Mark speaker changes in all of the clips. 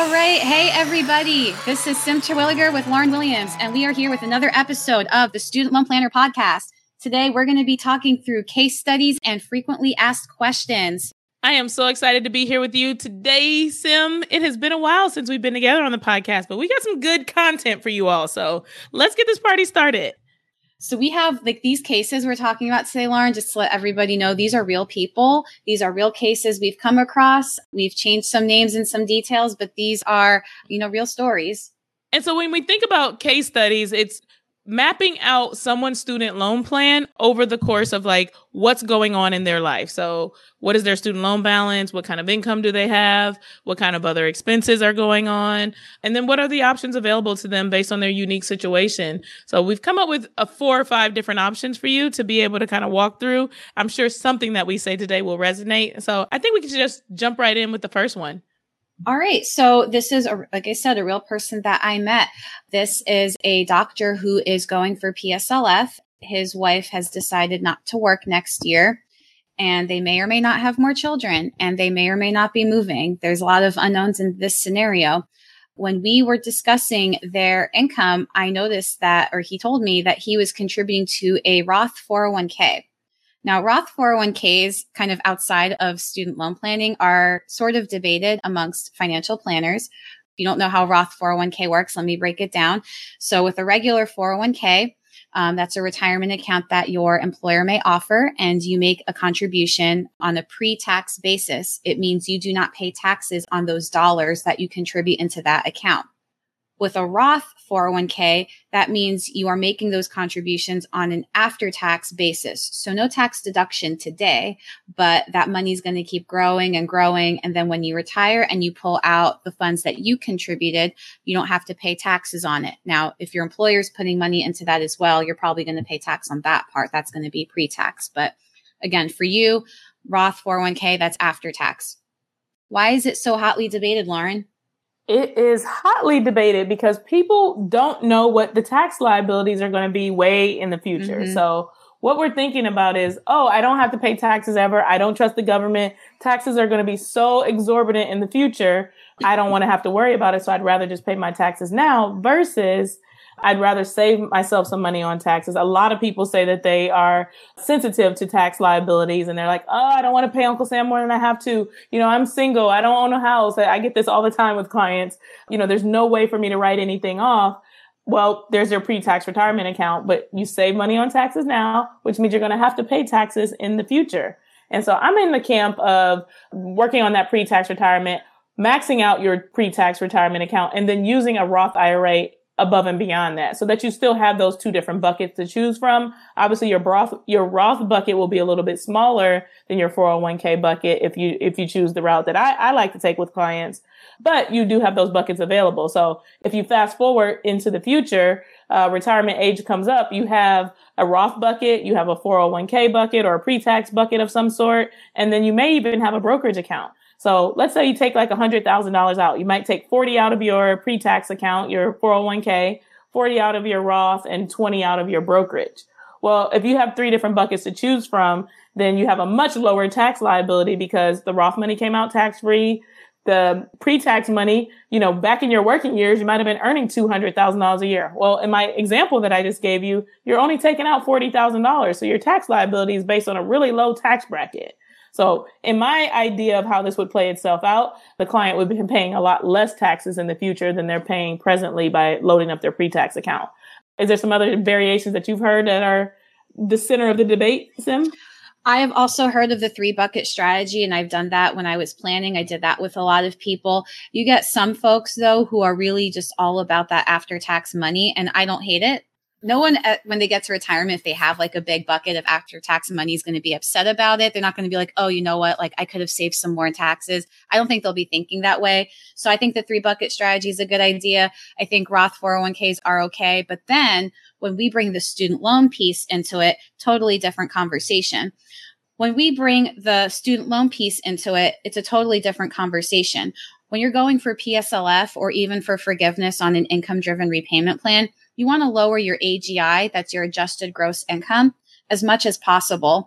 Speaker 1: All right. Hey, everybody. This is Sim Terwilliger with Lauren Williams, and we are here with another episode of the Student Loan Planner Podcast. Today, we're going to be talking through case studies and frequently asked questions.
Speaker 2: I am so excited to be here with you today, Sim. It has been a while since we've been together on the podcast, but we got some good content for you all. So let's get this party started.
Speaker 1: So we have these cases we're talking about today, Lauren, just to let everybody know these are real people. These are real cases we've come across. We've changed some names and some details, but these are, real stories.
Speaker 2: And so when we think about case studies, it's mapping out someone's student loan plan over the course of what's going on in their life. So what is their student loan balance? What kind of income do they have? What kind of other expenses are going on? And then what are the options available to them based on their unique situation? So we've come up with 4 or 5 different options for you to be able to kind of walk through. I'm sure something that we say today will resonate. So I think we can just jump right in with the first one.
Speaker 1: All right. So this is, like I said, a real person that I met. This is a doctor who is going for PSLF. His wife has decided not to work next year, and they may or may not have more children, and they may or may not be moving. There's a lot of unknowns in this scenario. When we were discussing their income, I noticed he told me that he was contributing to a Roth 401k. Now, Roth 401ks, kind of outside of student loan planning, are sort of debated amongst financial planners. If you don't know how Roth 401k works, let me break it down. So with a regular 401k, that's a retirement account that your employer may offer, and you make a contribution on a pre-tax basis. It means you do not pay taxes on those dollars that you contribute into that account. With a Roth 401k, that means you are making those contributions on an after-tax basis. So no tax deduction today, but that money is going to keep growing and growing. And then when you retire and you pull out the funds that you contributed, you don't have to pay taxes on it. Now, if your employer is putting money into that as well, you're probably going to pay tax on that part. That's going to be pre-tax. But again, for you, Roth 401k, that's after tax. Why is it so hotly debated, Lauren?
Speaker 2: It is hotly debated because people don't know what the tax liabilities are going to be way in the future. Mm-hmm. So what we're thinking about is, I don't have to pay taxes ever. I don't trust the government. Taxes are going to be so exorbitant in the future. I don't want to have to worry about it. So I'd rather just pay my taxes now versus I'd rather save myself some money on taxes. A lot of people say that they are sensitive to tax liabilities and they're like, I don't want to pay Uncle Sam more than I have to. I'm single. I don't own a house. I get this all the time with clients. There's no way for me to write anything off. Well, there's your pre-tax retirement account, but you save money on taxes now, which means you're going to have to pay taxes in the future. And so I'm in the camp of working on that pre-tax retirement, maxing out your pre-tax retirement account, and then using a Roth IRA above and beyond that, so that you still have those 2 different buckets to choose from. Obviously, your Roth bucket will be a little bit smaller than your 401k bucket if you choose the route that I like to take with clients. But you do have those buckets available. So if you fast forward into the future, retirement age comes up, you have a Roth bucket, you have a 401k bucket or a pre-tax bucket of some sort, and then you may even have a brokerage account. So let's say you take $100,000 out. You might take 40 out of your pre-tax account, your 401k, 40 out of your Roth, and 20 out of your brokerage. Well, if you have 3 different buckets to choose from, then you have a much lower tax liability because the Roth money came out tax-free. The pre-tax money, back in your working years, you might have been earning $200,000 a year. Well, in my example that I just gave you, you're only taking out $40,000. So your tax liability is based on a really low tax bracket. So in my idea of how this would play itself out, the client would be paying a lot less taxes in the future than they're paying presently by loading up their pre-tax account. Is there some other variations that you've heard that are the center of the debate, Sim?
Speaker 1: I have also heard of the 3-bucket strategy, and I've done that when I was planning. I did that with a lot of people. You get some folks, though, who are really just all about that after-tax money, and I don't hate it. No one, when they get to retirement, if they have a big bucket of after-tax money, is going to be upset about it. They're not going to be like, oh, you know what? I could have saved some more in taxes. I don't think they'll be thinking that way. So I think the 3-bucket strategy is a good idea. I think Roth 401ks are okay. But then when we bring the student loan piece into it, totally different conversation. When we bring the student loan piece into it, it's a totally different conversation. When you're going for PSLF or even for forgiveness on an income-driven repayment plan, you want to lower your AGI, that's your adjusted gross income, as much as possible.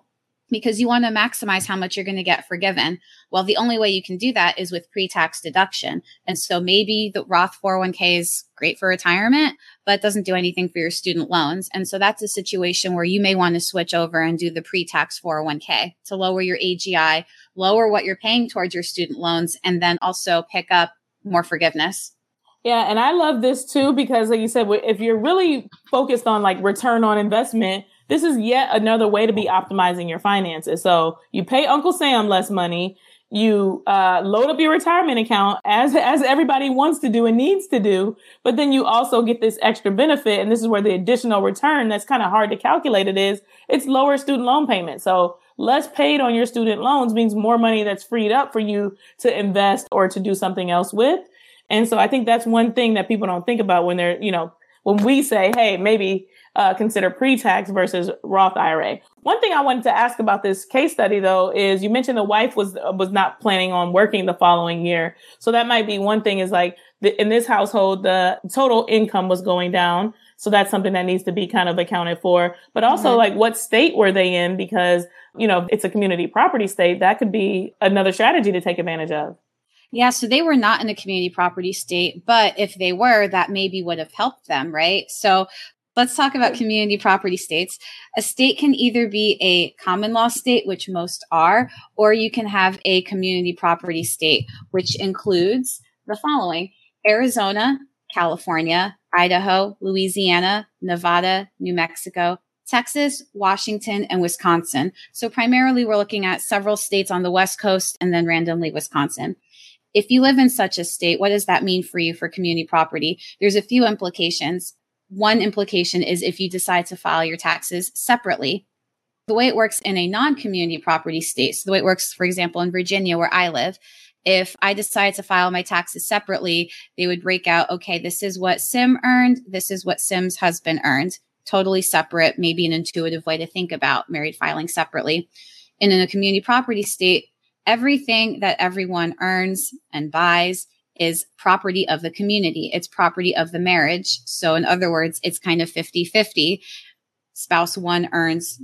Speaker 1: because you want to maximize how much you're going to get forgiven. Well, the only way you can do that is with pre-tax deduction. And so maybe the Roth 401k is great for retirement, but doesn't do anything for your student loans. And so that's a situation where you may want to switch over and do the pre-tax 401k to lower your AGI, lower what you're paying towards your student loans, and then also pick up more forgiveness.
Speaker 2: Yeah. And I love this too, because like you said, if you're really focused on like return on investment, this is yet another way to be optimizing your finances. So you pay Uncle Sam less money. You load up your retirement account as everybody wants to do and needs to do. But then you also get this extra benefit. And this is where the additional return that's kind of hard to calculate it's lower student loan payment. So less paid on your student loans means more money that's freed up for you to invest or to do something else with. And so I think that's one thing that people don't think about when they're, when we say, hey, maybe consider pre-tax versus Roth IRA. One thing I wanted to ask about this case study, though, is you mentioned the wife was not planning on working the following year. So that might be one thing is like in this household, the total income was going down. So that's something that needs to be kind of accounted for. But also like what state were they in? Because, it's a community property state. That could be another strategy to take advantage of.
Speaker 1: Yeah, so they were not in a community property state, but if they were, that maybe would have helped them, right? So let's talk about community property states. A state can either be a common law state, which most are, or you can have a community property state, which includes the following: Arizona, California, Idaho, Louisiana, Nevada, New Mexico, Texas, Washington, and Wisconsin. So primarily we're looking at several states on the West Coast and then randomly Wisconsin. If you live in such a state, what does that mean for you for community property? There's a few implications. One implication is if you decide to file your taxes separately. The way it works in a non-community property state, so the way it works, for example, in Virginia, where I live, if I decide to file my taxes separately, they would break out, okay, this is what Sim earned, this is what Sim's husband earned. Totally separate, maybe an intuitive way to think about married filing separately. And in a community property state, everything that everyone earns and buys is property of the community. It's property of the marriage. So in other words, it's kind of 50-50. Spouse one earns,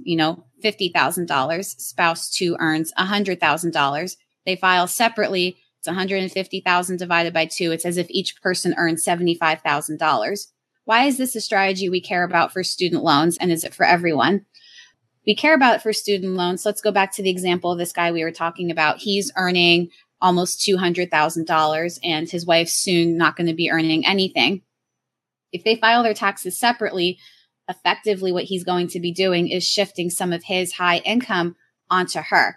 Speaker 1: $50,000. Spouse two earns $100,000. They file separately. It's $150,000 divided by 2. It's as if each person earns $75,000. Why is this a strategy we care about for student loans? And is it for everyone? We care about it for student loans. Let's go back to the example of this guy we were talking about. He's earning almost $200,000 and his wife's soon not going to be earning anything. If they file their taxes separately, effectively what he's going to be doing is shifting some of his high income onto her.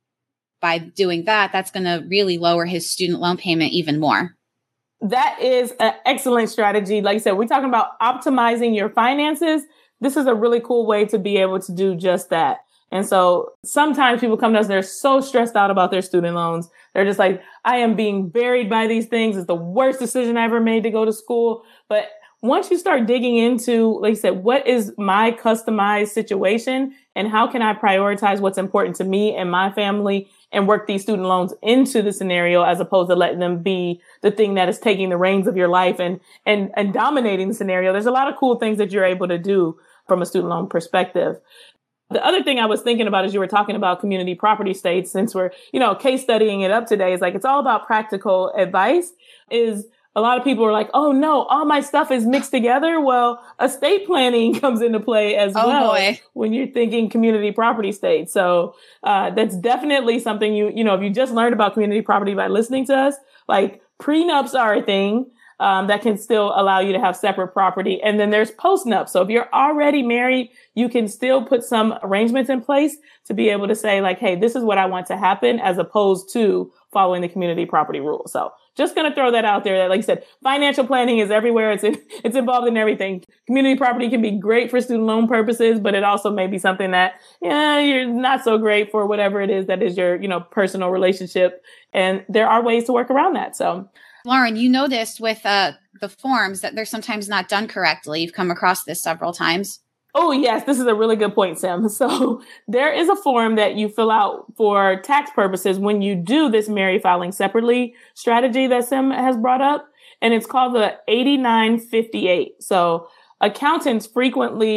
Speaker 1: By doing that, that's going to really lower his student loan payment even more.
Speaker 2: That is an excellent strategy. Like I said, we're talking about optimizing your finances. This is a really cool way to be able to do just that. And so sometimes people come to us, they're so stressed out about their student loans. They're just like, I am being buried by these things. It's the worst decision I ever made to go to school. But once you start digging into, like I said, what is my customized situation and how can I prioritize what's important to me and my family and work these student loans into the scenario as opposed to letting them be the thing that is taking the reins of your life and dominating the scenario. There's a lot of cool things that you're able to do from a student loan perspective. The other thing I was thinking about as you were talking about community property states, since we're, case studying it up today, is like, it's all about practical advice. Is a lot of people are like, oh no, all my stuff is mixed together. Well, estate planning comes into play as well when you're thinking community property states. So, that's definitely something if you just learned about community property by listening to us, like prenups are a thing. That can still allow you to have separate property. And then there's postnup. So if you're already married, you can still put some arrangements in place to be able to say like, hey, this is what I want to happen as opposed to following the community property rule. So just going to throw that out there that, like I said, financial planning is everywhere. It's involved in everything. Community property can be great for student loan purposes, but it also may be something that, you're not so great for whatever it is that is your, personal relationship. And there are ways to work around that. So
Speaker 1: Lauren, you noticed with the forms that they're sometimes not done correctly. You've come across this several times.
Speaker 2: Oh, yes. This is a really good point, Sim. So there is a form that you fill out for tax purposes when you do this married filing separately strategy that Sim has brought up. And it's called the 8958. So accountants frequently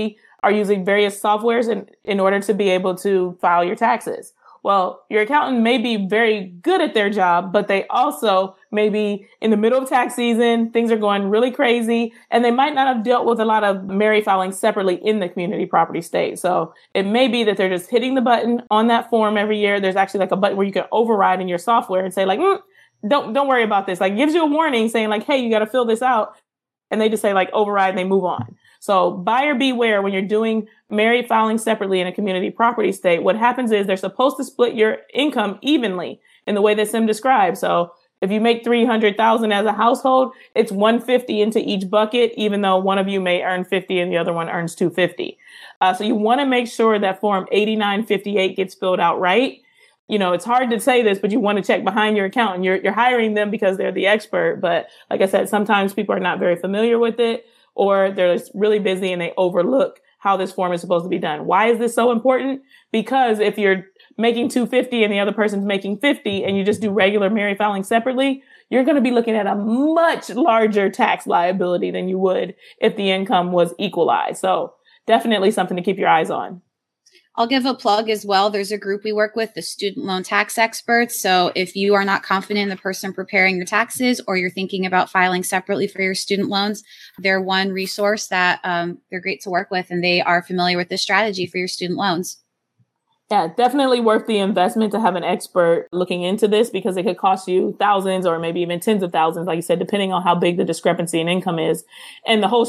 Speaker 2: are using various softwares in order to be able to file your taxes. Well, your accountant may be very good at their job, but they also may be in the middle of tax season, things are going really crazy, and they might not have dealt with a lot of Mary filing separately in the community property state. So it may be that they're just hitting the button on that form every year. There's actually like a button where you can override in your software and say like, don't worry about this. Like gives you a warning saying like, hey, you got to fill this out. And they just say like override and they move on. So buyer beware when you're doing Mary filing separately in a community property state. What happens is they're supposed to split your income evenly in the way that Sim described. So if you make $300,000 as a household, it's $150 into each bucket, even though one of you may earn $50 and the other one earns $250. So you want to make sure that form 8958 gets filled out right. You know, it's hard to say this, but you want to check behind your accountant. You're hiring them because they're the expert. But like I said, sometimes people are not very familiar with it, or they're just really busy and they overlook how this form is supposed to be done. Why is this so important? Because if you're making $250 and the other person's making $50 and you just do regular Mary filing separately, you're going to be looking at a much larger tax liability than you would if the income was equalized. So definitely something to keep your eyes on.
Speaker 1: I'll give a plug as well. There's a group we work with, the Student Loan Tax Experts. So if you are not confident in the person preparing your taxes, or you're thinking about filing separately for your student loans, they're one resource that they're great to work with, and they are familiar with this strategy for your student loans.
Speaker 2: Yeah, definitely worth the investment to have an expert looking into this, because it could cost you thousands or maybe even tens of thousands, like you said, depending on how big the discrepancy in income is. And the whole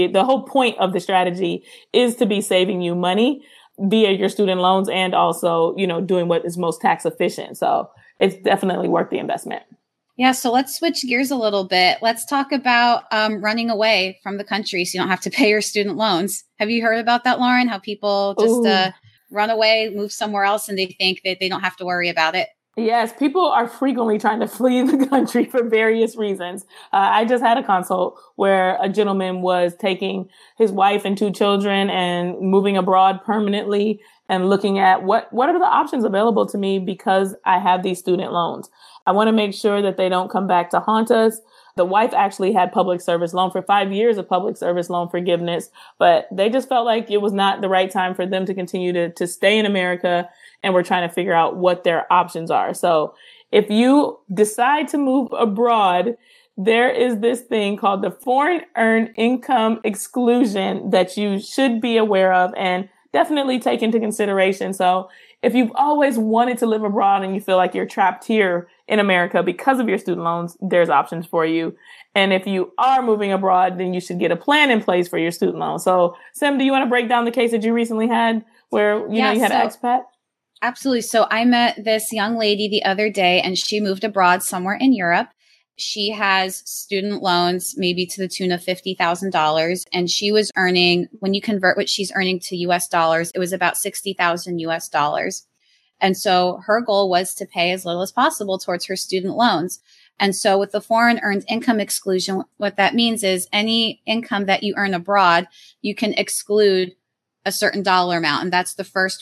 Speaker 2: point of the strategy is to be saving you money via your student loans, and also, you know, doing what is most tax efficient. So it's definitely worth the investment.
Speaker 1: Yeah. So let's switch gears a little bit. Let's talk about running away from the country so you don't have to pay your student loans. Have you heard about that, Lauren? How people just run away, move somewhere else, and they think that they don't have to worry about it?
Speaker 2: Yes, people are frequently trying to flee the country for various reasons. I just had a consult where a gentleman was taking his wife and 2 children and moving abroad permanently and looking at what are the options available to me because I have these student loans. I want to make sure that they don't come back to haunt us. The wife actually had public service loan for 5 years of public service loan forgiveness, but they just felt like it was not the right time for them to continue to stay in America. And we're trying to figure out what their options are. So if you decide to move abroad, there is this thing called the foreign earned income exclusion that you should be aware of and definitely take into consideration. So if you've always wanted to live abroad and you feel like you're trapped here in America because of your student loans, there's options for you. And if you are moving abroad, then you should get a plan in place for your student loan. So Sim, do you want to break down the case that you recently had where, you had an expat?
Speaker 1: Absolutely. So I met this young lady the other day, and she moved abroad somewhere in Europe. She has student loans, maybe to the tune of $50,000. And she was earning, when you convert what she's earning to US dollars, it was about 60,000 US dollars. And so her goal was to pay as little as possible towards her student loans. And so with the foreign earned income exclusion, what that means is any income that you earn abroad, you can exclude a certain dollar amount. And that's the first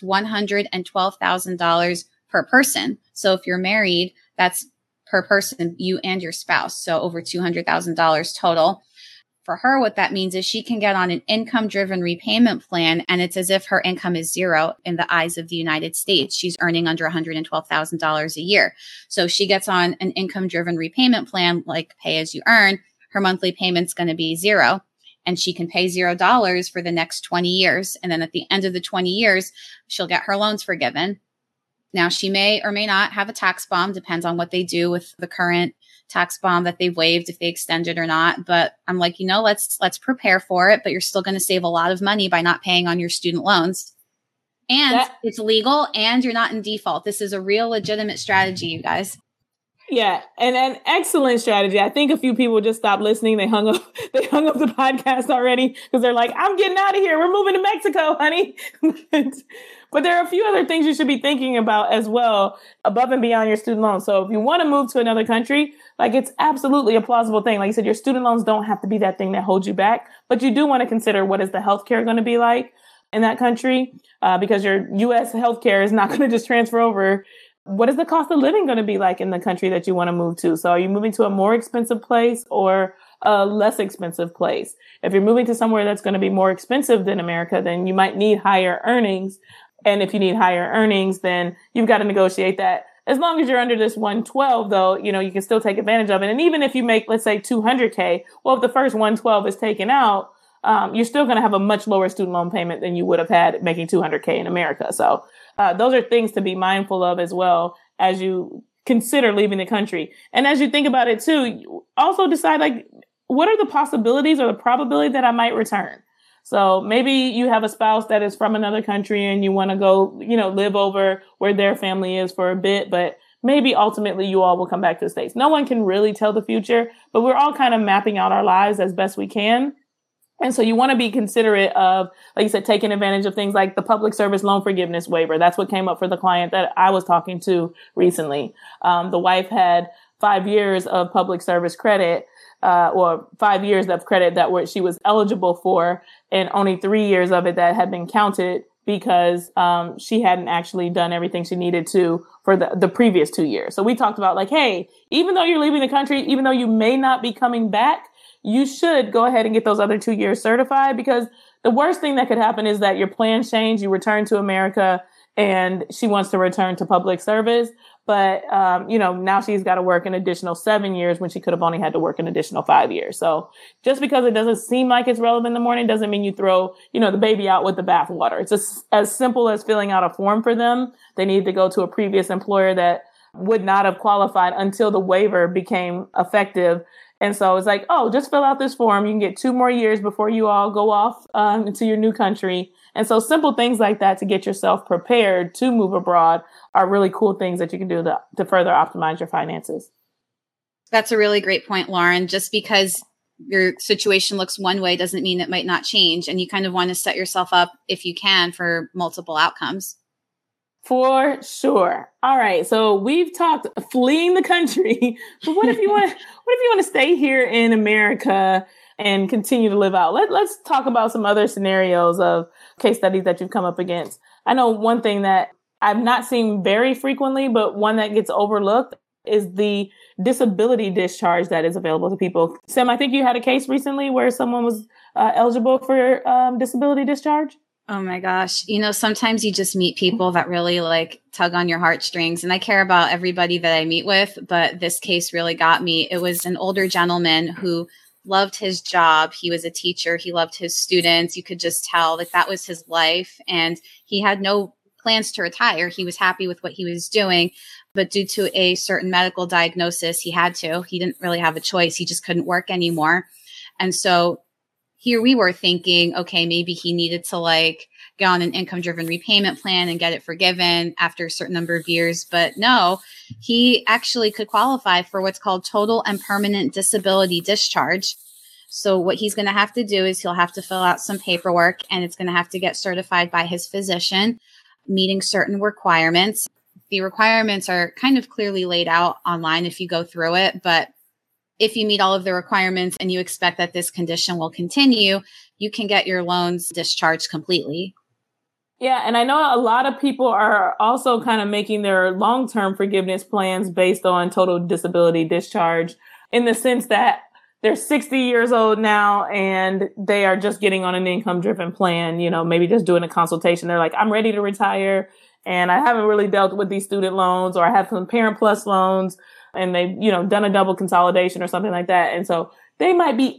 Speaker 1: $112,000 per person. So if you're married, that's per person, you and your spouse. So over $200,000 total. For her, what that means is she can get on an income-driven repayment plan, and it's as if her income is zero in the eyes of the United States. She's earning under $112,000 a year. So if she gets on an income-driven repayment plan, like pay as you earn, her monthly payment's going to be zero. And she can pay $0 for the next 20 years. And then at the end of the 20 years, she'll get her loans forgiven. Now, she may or may not have a tax bomb, depends on what they do with the current tax bomb that they've waived, if they extend it or not. But I'm like, let's prepare for it. But you're still going to save a lot of money by not paying on your student loans. And it's legal, and you're not in default. This is a real legitimate strategy, you guys.
Speaker 2: Yeah, and an excellent strategy. I think a few people just stopped listening. They hung up the podcast already because they're like, I'm getting out of here. We're moving to Mexico, honey. But there are a few other things you should be thinking about as well, above and beyond your student loans. So if you want to move to another country, like, it's absolutely a plausible thing. Like you said, your student loans don't have to be that thing that holds you back, but you do want to consider what is the healthcare going to be like in that country, because your U.S. healthcare is not going to just transfer over. What is the cost of living going to be like in the country that you want to move to? So are you moving to a more expensive place or a less expensive place. If you're moving to somewhere that's going to be more expensive than America, then you might need higher earnings. And if you need higher earnings, then you've got to negotiate that. As long as you're under this 112, though, you can still take advantage of it. And even if you make, let's say, 200K, well, if the first 112 is taken out, you're still going to have a much lower student loan payment than you would have had making 200K in America. So those are things to be mindful of as well as you consider leaving the country. And as you think about it, too, also decide, like, what are the possibilities or the probability that I might return? So maybe you have a spouse that is from another country and you want to go, live over where their family is for a bit, but maybe ultimately you all will come back to the States. No one can really tell the future, but we're all kind of mapping out our lives as best we can. And so you want to be considerate of, like you said, taking advantage of things like the public service loan forgiveness waiver. That's what came up for the client that I was talking to recently. The wife had 5 years of public service credit, or 5 years of credit that she was eligible for, and only 3 years of it that had been counted because she hadn't actually done everything she needed to for the previous 2 years. So we talked about, like, hey, even though you're leaving the country, even though you may not be coming back, you should go ahead and get those other 2 years certified, because the worst thing that could happen is that your plans change, you return to America, and she wants to return to public service. But, now she's got to work an additional 7 years when she could have only had to work an additional 5 years. So just because it doesn't seem like it's relevant in the morning doesn't mean you throw, the baby out with the bathwater. It's just as simple as filling out a form for them. They need to go to a previous employer that would not have qualified until the waiver became effective. And so it's like, oh, just fill out this form. You can get 2 more years before you all go off into your new country. And so simple things like that to get yourself prepared to move abroad are really cool things that you can do to further optimize your finances.
Speaker 1: That's a really great point, Lauren. Just because your situation looks one way doesn't mean it might not change. And you kind of want to set yourself up, if you can, for multiple outcomes.
Speaker 2: For sure. All right. So we've talked fleeing the country, but what if you want to stay here in America and continue to live out? Let's talk about some other scenarios of case studies that you've come up against. I know one thing that I've not seen very frequently, but one that gets overlooked is the disability discharge that is available to people. Sam, I think you had a case recently where someone was eligible for disability discharge.
Speaker 1: Oh my gosh. Sometimes you just meet people that really tug on your heartstrings, and I care about everybody that I meet with, but this case really got me. It was an older gentleman who loved his job. He was a teacher. He loved his students. You could just tell that was his life, and he had no plans to retire. He was happy with what he was doing, but due to a certain medical diagnosis, he didn't really have a choice. He just couldn't work anymore. And so here we were thinking, okay, maybe he needed to get on an income-driven repayment plan and get it forgiven after a certain number of years. But no, he actually could qualify for what's called total and permanent disability discharge. So what he's going to have to do is he'll have to fill out some paperwork, and it's going to have to get certified by his physician, meeting certain requirements. The requirements are kind of clearly laid out online if you go through it, but if you meet all of the requirements and you expect that this condition will continue, you can get your loans discharged completely.
Speaker 2: Yeah. And I know a lot of people are also kind of making their long-term forgiveness plans based on total disability discharge, in the sense that they're 60 years old now and they are just getting on an income-driven plan, maybe just doing a consultation. They're like, I'm ready to retire and I haven't really dealt with these student loans, or I have some Parent Plus loans, and they've, done a double consolidation or something like that. And so they might be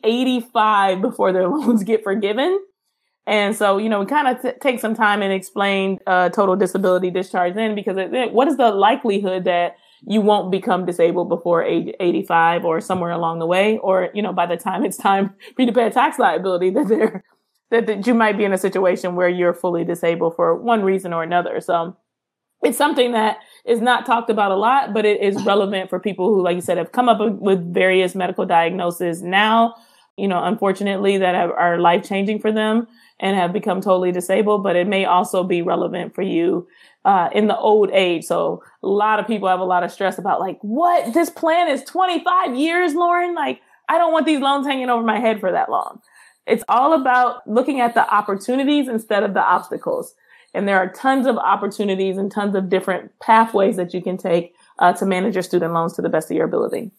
Speaker 2: 85 before their loans get forgiven. And so, we kind of take some time and explain total disability discharge then, because what is the likelihood that you won't become disabled before age 85 or somewhere along the way? Or, by the time it's time for you to pay a tax liability, that you might be in a situation where you're fully disabled for one reason or another. So it's something that is not talked about a lot, but it is relevant for people who, like you said, have come up with various medical diagnoses now, unfortunately, that are life-changing for them and have become totally disabled. But it may also be relevant for you in the old age. So a lot of people have a lot of stress about what? This plan is 25 years, Lauren? I don't want these loans hanging over my head for that long. It's all about looking at the opportunities instead of the obstacles. And there are tons of opportunities and tons of different pathways that you can take to manage your student loans to the best of your ability.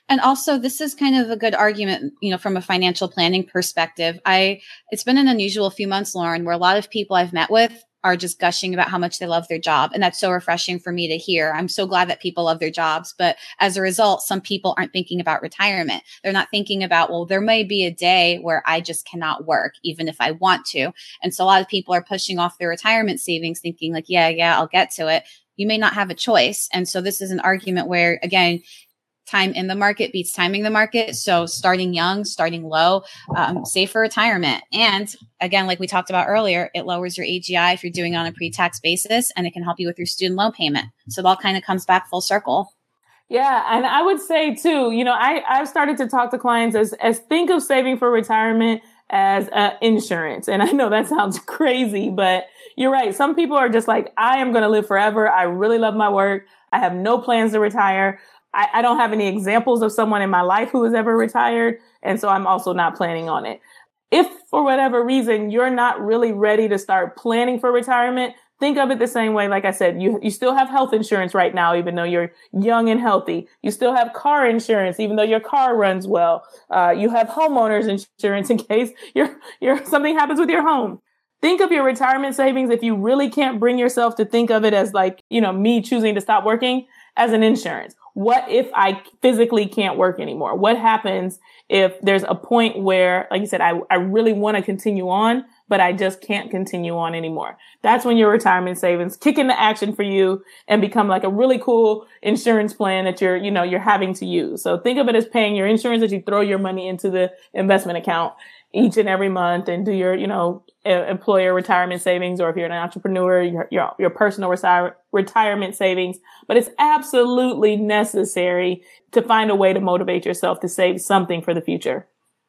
Speaker 1: And also, this is kind of a good argument, from a financial planning perspective. It's been an unusual few months, Lauren, where a lot of people I've met with are just gushing about how much they love their job. And that's so refreshing for me to hear. I'm so glad that people love their jobs. But as a result, some people aren't thinking about retirement. They're not thinking about, well, there may be a day where I just cannot work, even if I want to. And so a lot of people are pushing off their retirement savings, thinking like, yeah, I'll get to it. You may not have a choice. And so this is an argument where, again, time in the market beats timing the market. So starting young, starting low, save for retirement. And again, like we talked about earlier, it lowers your AGI if you're doing it on a pre-tax basis, and it can help you with your student loan payment. So it all kind of comes back full circle.
Speaker 2: Yeah. And I would say too, I've started to talk to clients as think of saving for retirement as insurance. And I know that sounds crazy, but you're right. Some people are just like, I am going to live forever. I really love my work. I have no plans to retire. I don't have any examples of someone in my life who has ever retired. And so I'm also not planning on it. If for whatever reason, you're not really ready to start planning for retirement, think of it the same way. Like I said, you still have health insurance right now, even though you're young and healthy. You still have car insurance, even though your car runs well. You have homeowners insurance in case something happens with your home. Think of your retirement savings, if you really can't bring yourself to think of it as like, me choosing to stop working, as an insurance. What if I physically can't work anymore? What happens if there's a point where, like you said, I really want to continue on, but I just can't continue on anymore? That's when your retirement savings kick into action for you and become like a really cool insurance plan that you're having to use. So think of it as paying your insurance as you throw your money into the investment account each and every month and do your, employer retirement savings, or if you're an entrepreneur, your personal retirement savings. But it's absolutely necessary to find a way to motivate yourself to save something for the future.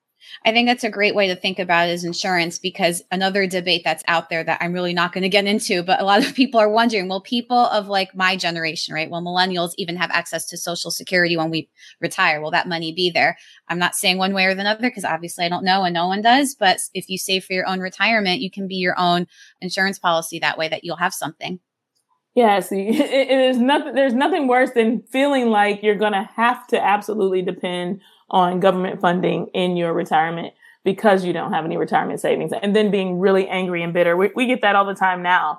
Speaker 1: I think that's a great way to think about it as insurance, because another debate that's out there that I'm really not going to get into, but a lot of people are wondering, will people of like my generation, right? Will millennials even have access to Social Security when we retire? Will that money be there? I'm not saying one way or the other, because obviously I don't know and no one does. But if you save for your own retirement, you can be your own insurance policy that way, that you'll have something.
Speaker 2: Yeah, see, there's nothing worse than feeling like you're going to have to absolutely depend on government funding in your retirement because you don't have any retirement savings, and then being really angry and bitter. We get that all the time now.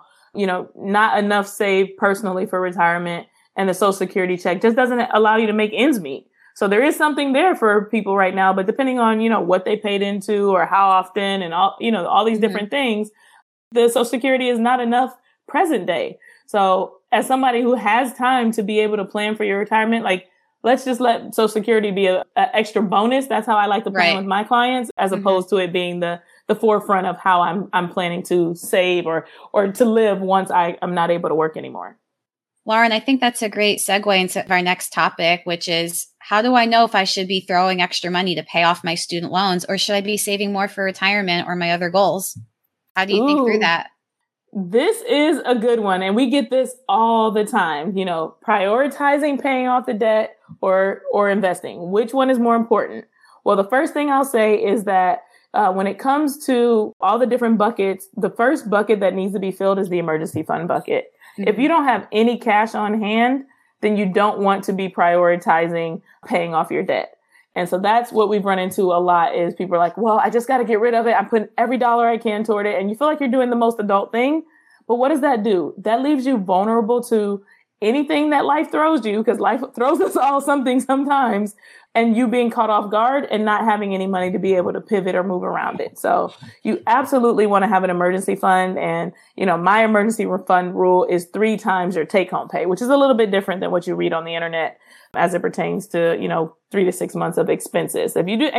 Speaker 2: Not enough saved personally for retirement, and the Social Security check just doesn't allow you to make ends meet. So there is something there for people right now, but depending on, what they paid into or how often and all these different things, the Social Security is not enough present day. So as somebody who has time to be able to plan for your retirement, like, let's just let Social Security be an extra bonus. That's how I like to plan with my clients, as opposed to it being the forefront of how I'm planning to save or to live once I'm not able to work anymore.
Speaker 1: Lauren, I think that's a great segue into our next topic, which is, how do I know if I should be throwing extra money to pay off my student loans, or should I be saving more for retirement or my other goals? How do you think through that?
Speaker 2: This is a good one. And we get this all the time, prioritizing paying off the debt or investing. Which one is more important? Well, the first thing I'll say is that when it comes to all the different buckets, the first bucket that needs to be filled is the emergency fund bucket. Mm-hmm. If you don't have any cash on hand, then you don't want to be prioritizing paying off your debt. And so that's what we've run into a lot, is people are like, well, I just got to get rid of it. I'm putting every dollar I can toward it. And you feel like you're doing the most adult thing. But what does that do? That leaves you vulnerable to anything that life throws you, because life throws us all something sometimes, and you being caught off guard and not having any money to be able to pivot or move around it. So you absolutely want to have an emergency fund. And, my emergency fund rule is 3 times your take home pay, which is a little bit different than what you read on the internet as it pertains to, 3 to 6 months of expenses.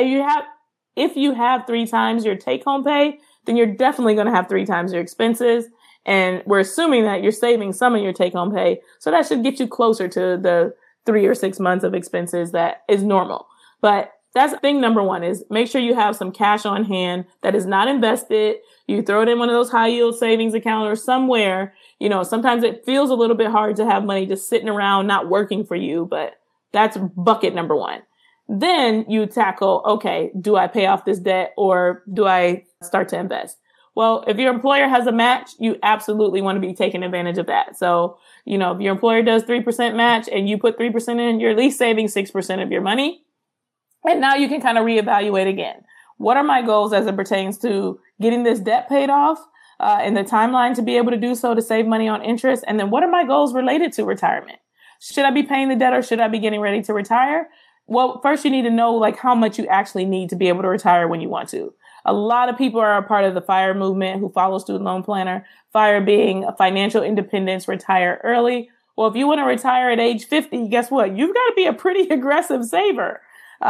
Speaker 2: If you have 3 times your take home pay, then you're definitely going to have 3 times your expenses. And we're assuming that you're saving some of your take home pay. So that should get you closer to the 3 or 6 months of expenses that is normal. But that's thing number one, is make sure you have some cash on hand that is not invested. You throw it in one of those high yield savings accounts or somewhere. Sometimes it feels a little bit hard to have money just sitting around not working for you, but that's bucket number one. Then you tackle, okay, do I pay off this debt or do I start to invest? Well, if your employer has a match, you absolutely want to be taking advantage of that. So, if your employer does 3% match and you put 3% in, you're at least saving 6% of your money. And now you can kind of reevaluate again. What are my goals as it pertains to getting this debt paid off and the timeline to be able to do so to save money on interest? And then what are my goals related to retirement? Should I be paying the debt or should I be getting ready to retire? Well, first you need to know like how much you actually need to be able to retire when you want to. A lot of people are a part of the FIRE movement who follow Student Loan Planner. FIRE being a financial independence, retire early. Well, if you want to retire at age 50, guess what? You've got to be a pretty aggressive saver.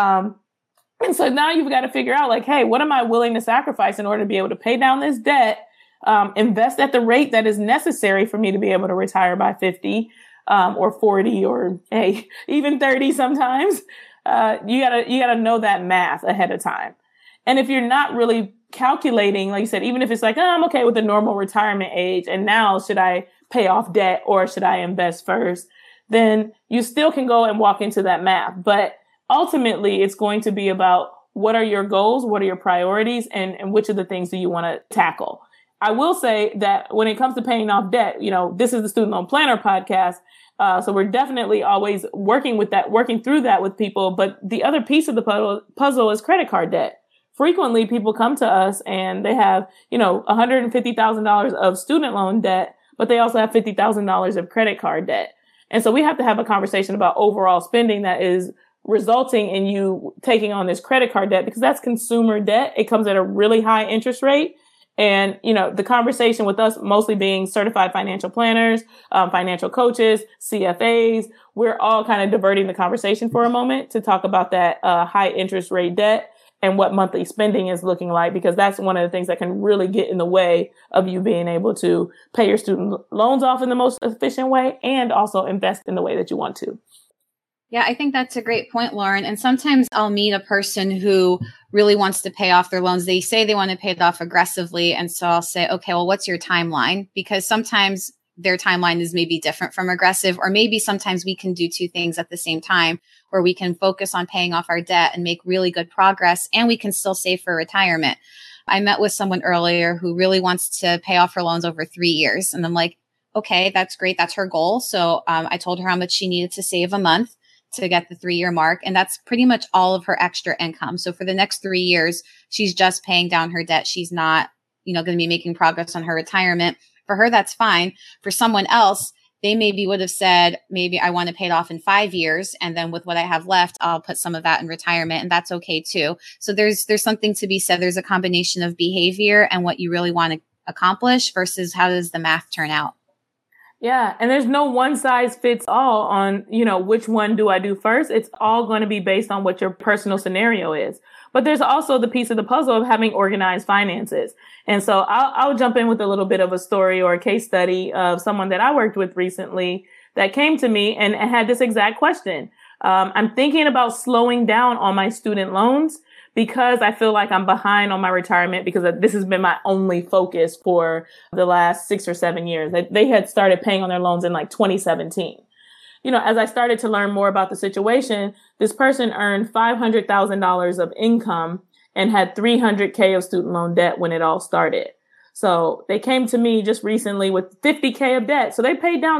Speaker 2: And so now you've got to figure out like, hey, what am I willing to sacrifice in order to be able to pay down this debt, invest at the rate that is necessary for me to be able to retire by 50, or 40 or hey, even 30 sometimes. You gotta know that math ahead of time. And if you're not really calculating, like you said, even if it's like, oh, I'm okay with the normal retirement age and now should I pay off debt or should I invest first? Then you still can go and walk into that math. But ultimately, it's going to be about what are your goals, what are your priorities, and which of the things do you want to tackle? I will say that when it comes to paying off debt, this is the Student Loan Planner podcast. So we're definitely always working through that with people. But the other piece of the puzzle is credit card debt. Frequently, people come to us and they have, $150,000 of student loan debt, but they also have $50,000 of credit card debt. And so we have to have a conversation about overall spending that is resulting in you taking on this credit card debt because that's consumer debt. It comes at a really high interest rate. And, the conversation with us mostly being certified financial planners, financial coaches, CFAs, we're all kind of diverting the conversation for a moment to talk about that high interest rate debt and what monthly spending is looking like, because that's one of the things that can really get in the way of you being able to pay your student loans off in the most efficient way and also invest in the way that you want to.
Speaker 1: Yeah, I think that's a great point, Lauren. And sometimes I'll meet a person who really wants to pay off their loans. They say they want to pay it off aggressively. And so I'll say, okay, well, what's your timeline? Because sometimes their timeline is maybe different from aggressive, or maybe sometimes we can do two things at the same time, where we can focus on paying off our debt and make really good progress, and we can still save for retirement. I met with someone earlier who really wants to pay off her loans over 3 years. And I'm like, okay, that's great. That's her goal. So I told her how much she needed to save a month to get the 3-year mark. And that's pretty much all of her extra income. So for the next 3 years, she's just paying down her debt. She's not, going to be making progress on her retirement. For her, that's fine. For someone else, they maybe would have said, maybe I want to pay it off in 5 years. And then with what I have left, I'll put some of that in retirement. And that's okay too. So there's something to be said. There's a combination of behavior and what you really want to accomplish versus how does the math turn out.
Speaker 2: Yeah. And there's no one size fits all on, which one do I do first? It's all going to be based on what your personal scenario is. But there's also the piece of the puzzle of having organized finances. And so I'll jump in with a little bit of a story or a case study of someone that I worked with recently that came to me and had this exact question. I'm thinking about slowing down on my student loans because I feel like I'm behind on my retirement because this has been my only focus for the last 6 or 7 years. They had started paying on their loans in like 2017. As I started to learn more about the situation, this person earned $500,000 of income and had $300K of student loan debt when it all started. So they came to me just recently with $50K of debt. So they paid down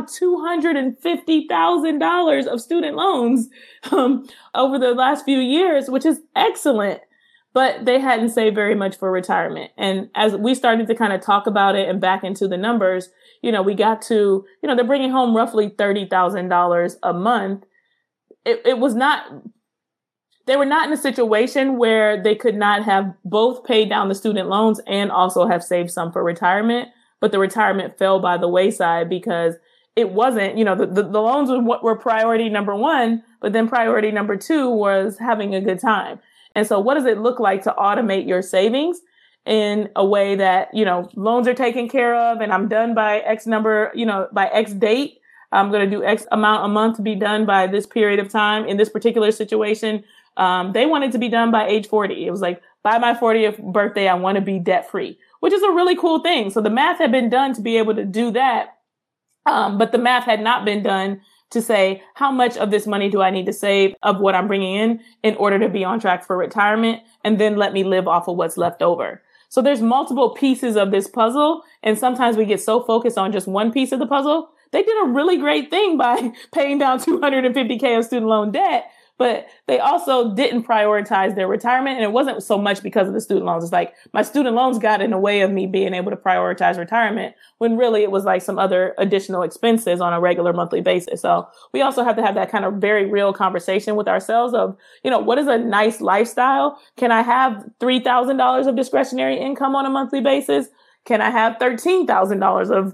Speaker 2: $250,000 of student loans over the last few years, which is excellent. But they hadn't saved very much for retirement. And as we started to kind of talk about it and back into the numbers, we got to, they're bringing home roughly $30,000 a month. They were not in a situation where they could not have both paid down the student loans and also have saved some for retirement. But the retirement fell by the wayside because it wasn't, the loans were priority number one, but then priority number two was having a good time. And so what does it look like to automate your savings in a way that, loans are taken care of and I'm done by X number, by X date. I'm going to do X amount a month to be done by this period of time. In this particular situation, they wanted to be done by age 40. It was like, by my 40th birthday, I want to be debt free, which is a really cool thing. So the math had been done to be able to do that. But the math had not been done to say, how much of this money do I need to save of what I'm bringing in order to be on track for retirement? And then let me live off of what's left over. So there's multiple pieces of this puzzle. And sometimes we get so focused on just one piece of the puzzle. They did a really great thing by paying down $250K of student loan debt. but they also didn't prioritize their retirement. And it wasn't so much because of the student loans. It's like my student loans got in the way of me being able to prioritize retirement, when really it was like some other additional expenses on a regular monthly basis. So we also have to have that kind of very real conversation with ourselves of, what is a nice lifestyle? Can I have $3,000 of discretionary income on a monthly basis? Can I have $13,000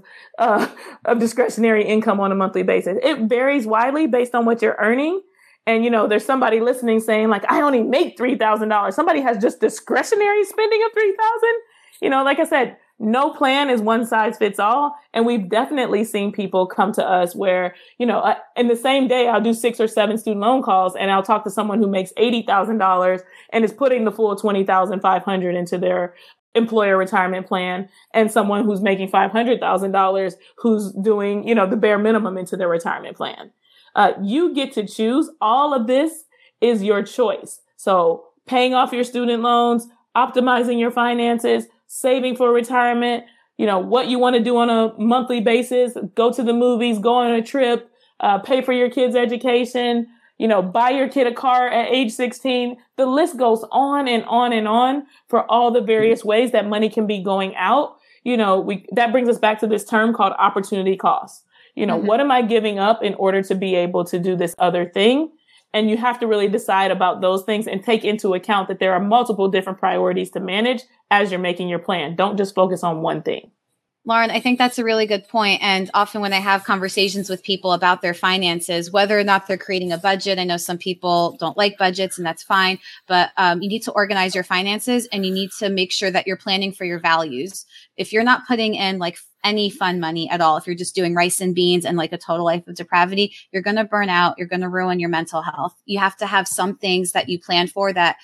Speaker 2: of discretionary income on a monthly basis? It varies widely based on what you're earning. And, there's somebody listening saying like, I only make $3,000. Somebody has just discretionary spending of $3,000. Like I said, no plan is one size fits all. And we've definitely seen people come to us where, in the same day, I'll do 6 or 7 student loan calls and I'll talk to someone who makes $80,000 and is putting the full $20,500 into their employer retirement plan, and someone who's making $500,000 who's doing, the bare minimum into their retirement plan. You get to choose. All of this is your choice. So paying off your student loans, optimizing your finances, saving for retirement, what you want to do on a monthly basis, go to the movies, go on a trip, pay for your kids' education, buy your kid a car at age 16. The list goes on and on and on for all the various ways that money can be going out. That brings us back to this term called opportunity cost. What am I giving up in order to be able to do this other thing? And you have to really decide about those things and take into account that there are multiple different priorities to manage as you're making your plan. Don't just focus on one thing.
Speaker 1: Lauren, I think that's a really good point. And often when I have conversations with people about their finances, whether or not they're creating a budget, I know some people don't like budgets and that's fine, but you need to organize your finances and you need to make sure that you're planning for your values. If you're not putting in like any fun money at all, if you're just doing rice and beans and like a total life of depravity, you're going to burn out. You're going to ruin your mental health. You have to have some things that you plan for that,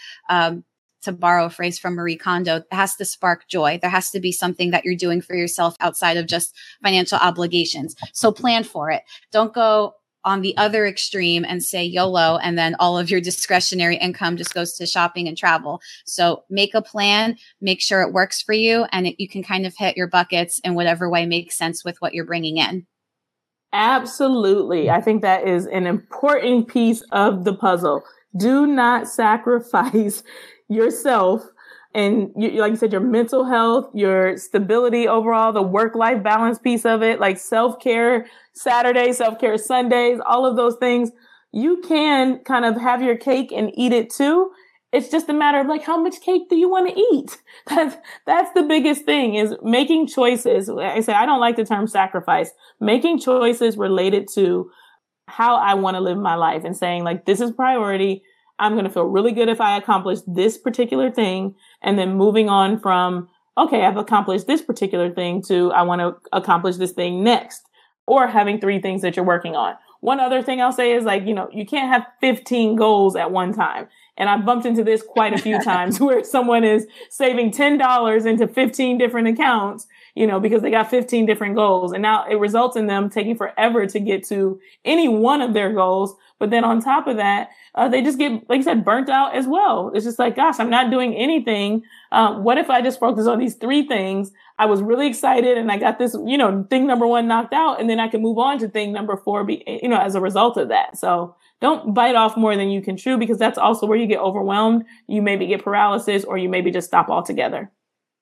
Speaker 1: to borrow a phrase from Marie Kondo, it has to spark joy. There has to be something that you're doing for yourself outside of just financial obligations. So plan for it. Don't go on the other extreme and say YOLO, and then all of your discretionary income just goes to shopping and travel. So make a plan, make sure it works for you, and you can kind of hit your buckets in whatever way makes sense with what you're bringing in.
Speaker 2: Absolutely. I think that is an important piece of the puzzle. Do not sacrifice yourself and like you said, your mental health, your stability overall, the work-life balance piece of it, like self-care Saturdays, self-care Sundays, all of those things. You can kind of have your cake and eat it too. It's just a matter of like, how much cake do you want to eat? That's the biggest thing, is making choices. Like I said, I don't like the term sacrifice. Making choices related to how I want to live my life and saying like, this is priority. I'm going to feel really good if I accomplish this particular thing. And then moving on from, okay, I've accomplished this particular thing to I want to accomplish this thing next, or having 3 things that you're working on. One other thing I'll say is like, you can't have 15 goals at one time. And I've bumped into this quite a few times where someone is saving $10 into 15 different accounts, because they got 15 different goals. And now it results in them taking forever to get to any one of their goals. But then on top of that, they just get, like you said, burnt out as well. It's just like, gosh, I'm not doing anything. What if I just focus on these 3 things? I was really excited and I got this, thing number 1 knocked out, and then I can move on to thing number 4, as a result of that. So don't bite off more than you can chew, because that's also where you get overwhelmed. You maybe get paralysis, or you maybe just stop altogether.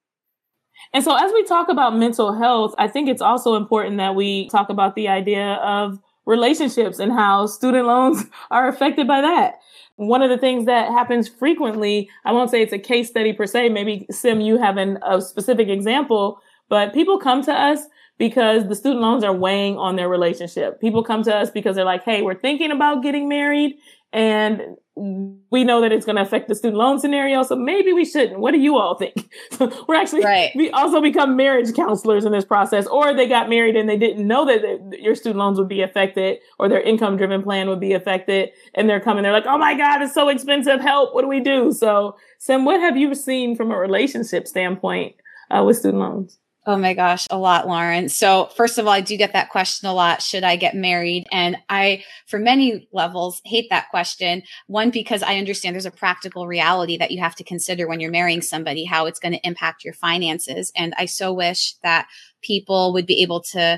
Speaker 2: And so as we talk about mental health, I think it's also important that we talk about the idea of relationships and how student loans are affected by that. One of the things that happens frequently, I won't say it's a case study per se, maybe Sim, you have a specific example, but people come to us because the student loans are weighing on their relationship. People come to us because they're like, hey, we're thinking about getting married and we know that it's going to affect the student loan scenario. So maybe we shouldn't. What do you all think? We're actually, we also become marriage counselors in this process, or they got married and they didn't know that your student loans would be affected, or their income driven plan would be affected. And they're coming, they're like, oh my God, it's so expensive. Help. What do we do? So Sam, what have you seen from a relationship standpoint with student loans?
Speaker 1: Oh my gosh, a lot, Lauren. So first of all, I do get that question a lot. Should I get married? And I, for many levels, hate that question. One, because I understand there's a practical reality that you have to consider when you're marrying somebody, how it's going to impact your finances. And I so wish that people would be able to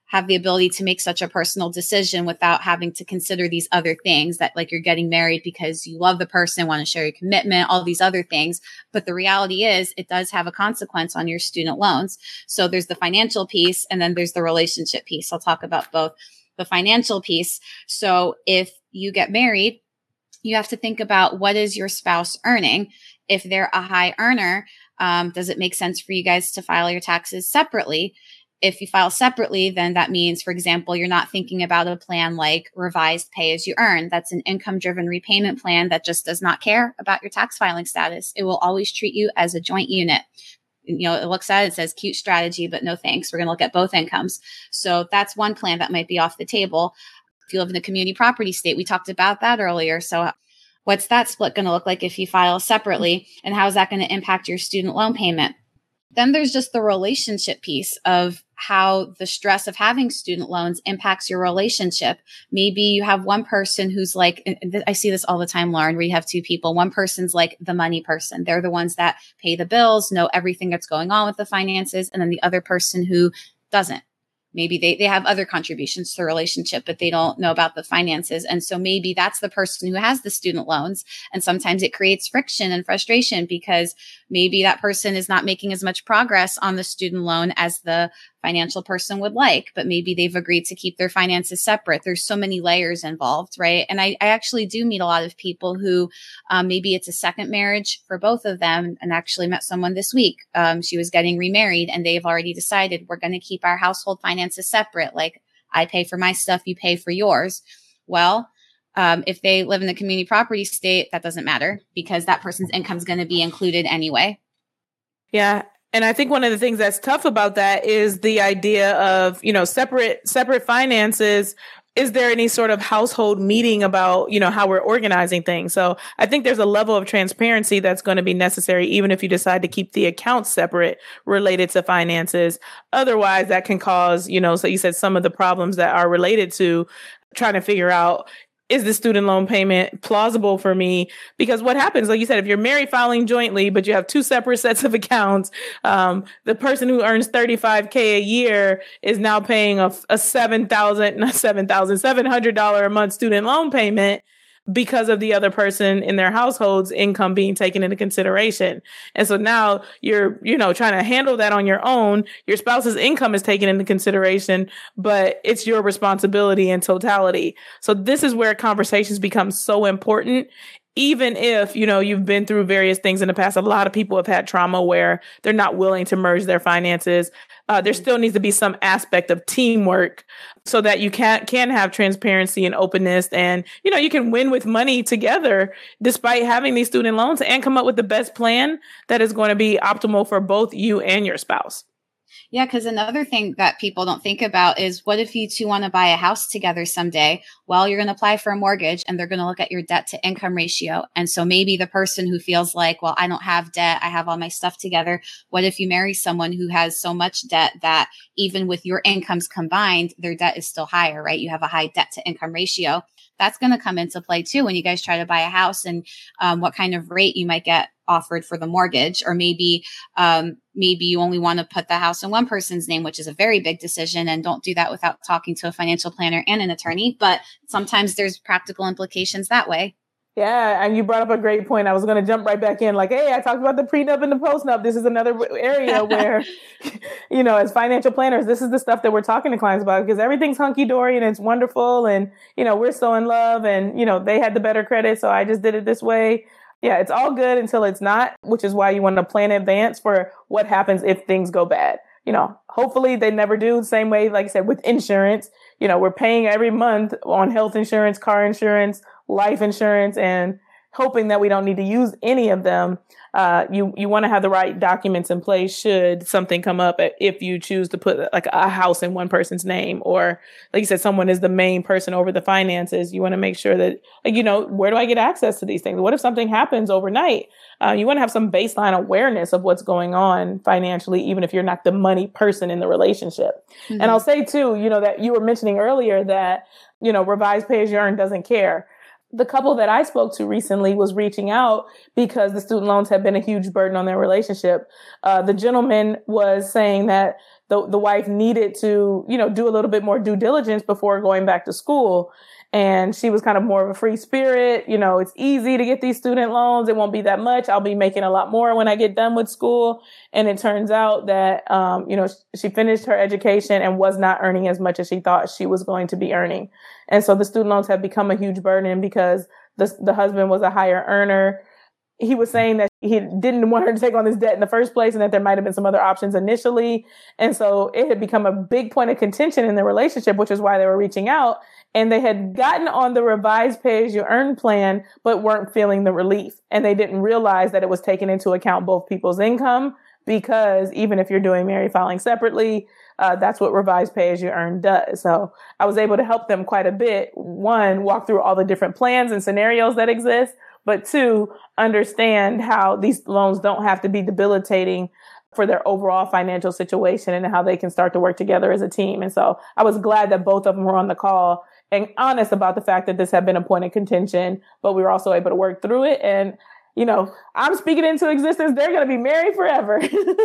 Speaker 1: have the ability to make such a personal decision without having to consider these other things that like you're getting married because you love the person, want to share your commitment, all these other things. But the reality is it does have a consequence on your student loans. So there's the financial piece and then there's the relationship piece. I'll talk about both. The financial piece. So if you get married, you have to think about what is your spouse earning. If they're a high earner, does it make sense for you guys to file your taxes separately? If you file separately, then that means, for example, you're not thinking about a plan like revised pay as you earn. That's an income-driven repayment plan that just does not care about your tax filing status. It will always treat you as a joint unit. You know, it looks at it, it says cute strategy, but no thanks. We're going to look at both incomes. So that's one plan that might be off the table. If you live in a community property state, we talked about that earlier. So what's that split going to look like if you file separately? And how is that going to impact your student loan payment? Then there's just the relationship piece of how the stress of having student loans impacts your relationship. Maybe you have one person who's like, I see this all the time, Lauren, where you have two people. One person's like the money person. They're the ones that pay the bills, know everything that's going on with the finances. And then the other person who doesn't. Maybe they have other contributions to the relationship, but they don't know about the finances. And so maybe that's the person who has the student loans. And sometimes it creates friction and frustration because maybe that person is not making as much progress on the student loan as the financial person would like, but maybe they've agreed to keep their finances separate. There's so many layers involved, right? And I actually do meet a lot of people who maybe it's a second marriage for both of them, and actually met someone this week. She was getting remarried and they've already decided we're going to keep our household finances separate. Like I pay for my stuff, you pay for yours. Well, if they live in the community property state, that doesn't matter because that person's income is going to be included anyway.
Speaker 2: Yeah. And I think one of the things that's tough about that is the idea of, you know, separate finances. Is there any sort of household meeting about, you know, how we're organizing things? So I think there's a level of transparency that's going to be necessary, even if you decide to keep the accounts separate related to finances. Otherwise, that can cause, you know, so you said some of the problems that are related to trying to figure out, is the student loan payment plausible for me? Because what happens, like you said, if you're married filing jointly, but you have two separate sets of accounts, the person who earns $35K a year is now paying a $700 a month student loan payment because of the other person in their household's income being taken into consideration. And so now you're, you know, trying to handle that on your own. Your spouse's income is taken into consideration, but it's your responsibility in totality. So this is where conversations become so important. Even if, you know, you've been through various things in the past, a lot of people have had trauma where they're not willing to merge their finances. There still needs to be some aspect of teamwork so that you can have transparency and openness. And, you know, you can win with money together despite having these student loans and come up with the best plan that is going to be optimal for both you and your spouse.
Speaker 1: Yeah, because another thing that people don't think about is what if you two want to buy a house together someday? Well, you're going to apply for a mortgage and they're going to look at your debt to income ratio. And so maybe the person who feels like, well, I don't have debt, I have all my stuff together. What if you marry someone who has so much debt that even with your incomes combined, their debt is still higher, right? You have a high debt to income ratio. That's going to come into play too when you guys try to buy a house and what kind of rate you might get offered for the mortgage, or maybe you only want to put the house in one person's name, which is a very big decision, and don't do that without talking to a financial planner and an attorney. But sometimes there's practical implications that way.
Speaker 2: Yeah, and you brought up a great point. I was going to jump right back in like, hey, I talked about the prenup and the postnup. This is another area where, you know, as financial planners, this is the stuff that we're talking to clients about because everything's hunky-dory and it's wonderful. And, you know, we're so in love and, you know, they had the better credit, so I just did it this way. Yeah, it's all good until it's not, which is why you want to plan in advance for what happens if things go bad. You know, hopefully they never do. Same way, like I said, with insurance, you know, we're paying every month on health insurance, car insurance, life insurance, and hoping that we don't need to use any of them. You want to have the right documents in place should something come up if you choose to put like a house in one person's name, or like you said, someone is the main person over the finances. You want to make sure that, like, you know, where do I get access to these things? What if something happens overnight? You want to have some baseline awareness of what's going on financially, even if you're not the money person in the relationship. Mm-hmm. And I'll say too, you know, that you were mentioning earlier that, you know, revised pay as you earn doesn't care. The couple that I spoke to recently was reaching out because the student loans have been a huge burden on their relationship. The gentleman was saying that the wife needed to, do a little bit more due diligence before going back to school. And she was kind of more of a free spirit. It's easy to get these student loans. It won't be that much. I'll be making a lot more when I get done with school. And it turns out that, she finished her education and was not earning as much as she thought she was going to be earning. And so the student loans have become a huge burden because the husband was a higher earner. He was saying that he didn't want her to take on this debt in the first place and that there might have been some other options initially. And so it had become a big point of contention in the relationship, which is why they were reaching out. And they had gotten on the revised pay-as-you-earn plan, but weren't feeling the relief. And they didn't realize that it was taking into account both people's income, because even if you're doing married filing separately, that's what revised pay-as-you-earn does. So I was able to help them quite a bit. One, walk through all the different plans and scenarios that exist. But two, understand how these loans don't have to be debilitating for their overall financial situation and how they can start to work together as a team. And so I was glad that both of them were on the call and honest about the fact that this had been a point of contention, but we were also able to work through it. And, I'm speaking into existence. They're going to be married forever.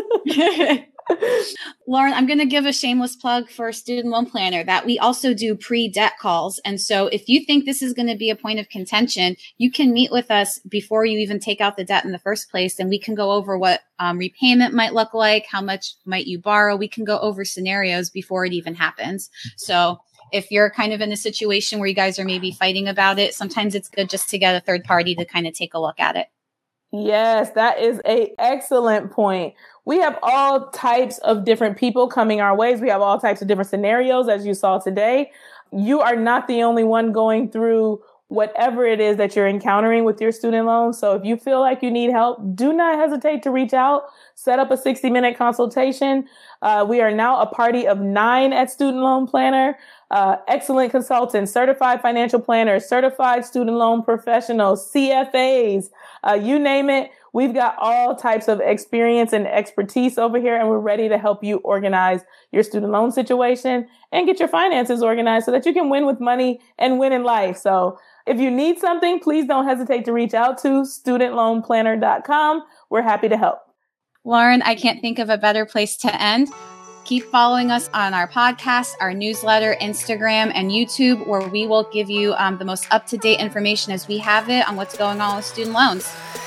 Speaker 1: Lauren, I'm going to give a shameless plug for Student Loan Planner that we also do pre-debt calls. And so if you think this is going to be a point of contention, you can meet with us before you even take out the debt in the first place. And we can go over what repayment might look like, how much might you borrow. We can go over scenarios before it even happens. So if you're kind of in a situation where you guys are maybe fighting about it, sometimes it's good just to get a third party to kind of take a look at it.
Speaker 2: Yes, that is an excellent point. We have all types of different people coming our ways. We have all types of different scenarios, as you saw today. You are not the only one going through whatever it is that you're encountering with your student loans. So if you feel like you need help, do not hesitate to reach out, set up a 60-minute consultation. We are now a party of 9 at Student Loan Planner. Excellent consultants, certified financial planners, certified student loan professionals, CFAs, you name it. We've got all types of experience and expertise over here, and we're ready to help you organize your student loan situation and get your finances organized so that you can win with money and win in life. So if you need something, please don't hesitate to reach out to studentloanplanner.com. We're happy to help.
Speaker 1: Lauren, I can't think of a better place to end. Keep following us on our podcast, our newsletter, Instagram, and YouTube, where we will give you the most up-to-date information as we have it on what's going on with student loans.